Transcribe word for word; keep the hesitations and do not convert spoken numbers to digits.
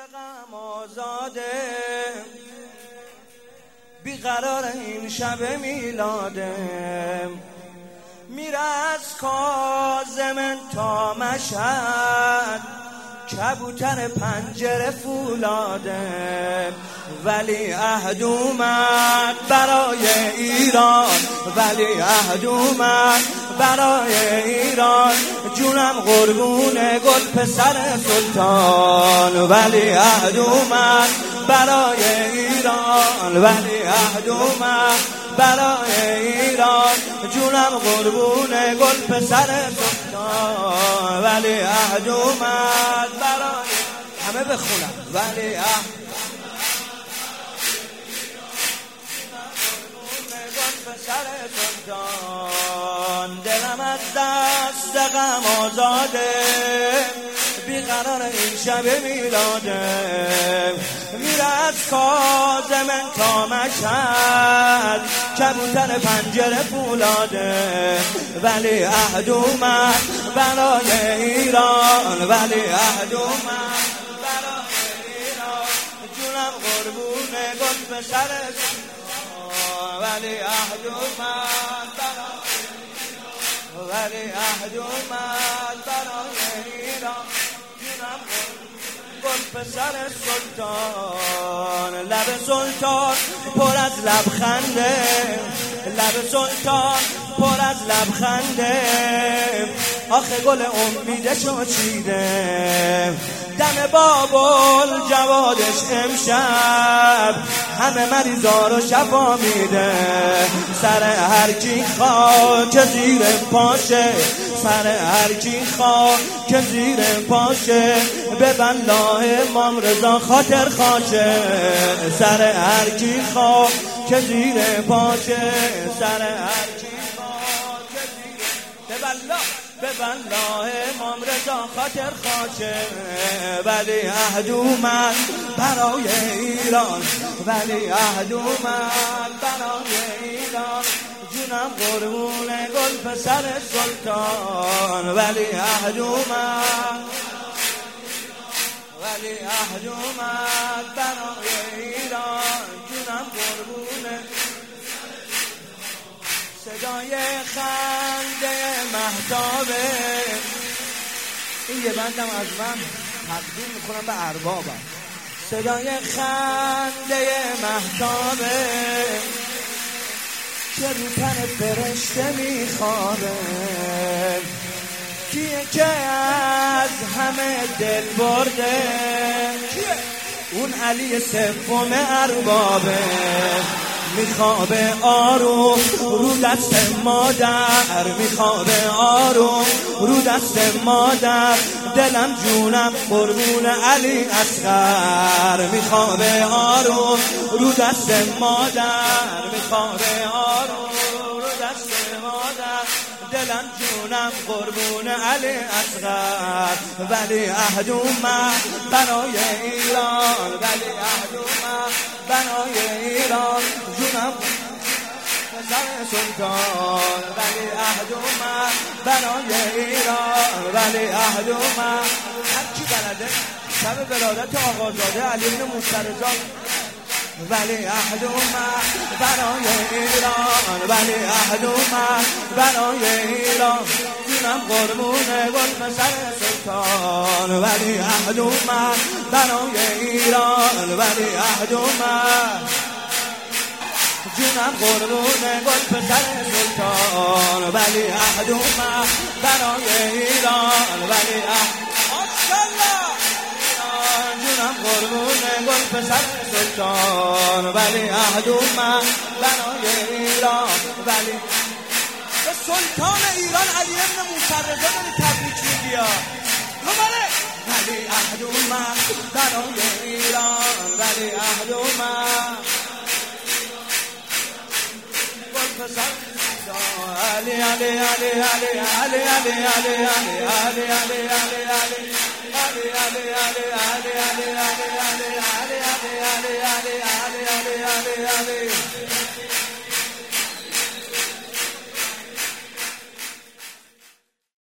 دستقم آزاده بیقرار این شب میلاده میره از کاظم تا مشهد کبوتر پنجره فولاده ولی عهد اومد برای ایران ولی عهد اومد برای ایران جونم قربون گل پسر سلطان ولی عهد اومد برای ایران ولی عهد اومد برای ایران جونم قربون گل پسر سلطان ولی عهد اومد برای همه بخونم ولی عهد پسر سلطان دلم از دست غم آزاده بیقرار این شب میلاده میره از کاظم تا مشهد کبوتر پنجره فولاده ولی عهد اومد برای ایران ولی عهد اومد برای ایران جونم قربون گل پسر ولی عهد اومد برای ولی عهد اومد برای ایران جونم گل پسر سلطان لب سلطان پر از لبخنده لب سلطان پر از لبخنده آخه گل امیدشو چیده دم بابل جوادش امشب همه مریضا رو شفا میده سر هر کی خاک زیر پاشه سر هر کی خاک زیر پاشه به بلاه امام رضا خاطر خاشه سر هر کی خاک زیر پاشه سر هر کی خاک زیر به بلاه به بلاه امام رضا خاطر خاشه ولی عهد اومد برای ایران ولی عهد اومد برای ایران جونم قربون گل پسر سلطان ولی عهد اومد ولی عهد اومد برای ایران جونم قربون صدای خنده مهتابه این یه بندم از من تقدیم میکنم به اربابم صدای خنده مهتابه که رو تن فرشته میخوابه کیه که از همه دل برده کیه اون علی سوم اربابه میخوابه آروم رو دست مادر میخوابه آروم رو دست مادر دلم جونم قربون علی اصغر میخوابه آروم رو دست مادر میخوابه آروم رو دست مادر دلم جونم قربون علی اصغر ولی عهد اومد برای ایران ولی عهد اومد برای ایران جونم پسر سلطان ولی عهد اومد برای ایران ولی عهد اومد هر کی بلده شب ولادت آقازاده علی بن موسی رضا ولی عهد اومد برای ایران ولی عهد اومد برای ایران جونم قربون گل پسر سلطان ولی عهد اومد برای ایران ولی عهد اومد جونم قربون گل پسر سلطان ولی عهد اومد برای ایران ولی عهد جونم قربون گل پسر سلطان ولی عهد اومد برای ایران ولی به سلطان ایران علی بن موسی رضا داری تبریک میگی ولی عهد اومد برای ایران ولی عهد اومد گل پسر علی علی علی علی علی علی علی علی علی علی علی علی Ali Ali Ali Ali Ali Ali Ali Ali Ali Ali Ali Ali Ali Ali Ali